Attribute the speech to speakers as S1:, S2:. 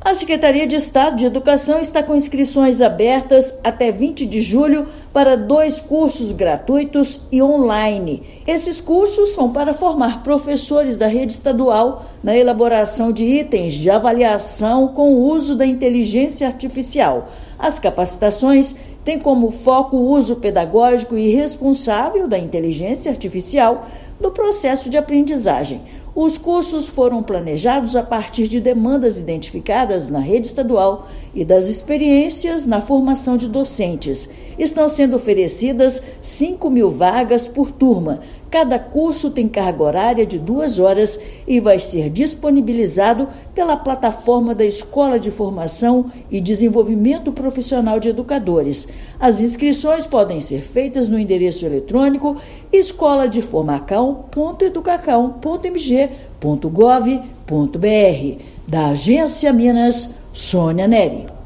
S1: A Secretaria de Estado de Educação está com inscrições abertas até 20 de julho para 2 cursos gratuitos e online. Esses cursos são para formar professores da rede estadual na elaboração de itens de avaliação com o uso da inteligência artificial. As capacitações têm como foco o uso pedagógico e responsável da inteligência artificial no processo de aprendizagem. Os cursos foram planejados a partir de demandas identificadas na rede estadual e das experiências na formação de docentes. Estão sendo oferecidas 5.000 vagas por turma. Cada curso tem carga horária de 2 horas e vai ser disponibilizado pela plataforma da Escola de Formação e Desenvolvimento Profissional de Educadores. As inscrições podem ser feitas no endereço eletrônico escoladeformacão.educacão.mg.gov.br. Da Agência Minas, Sônia Neri.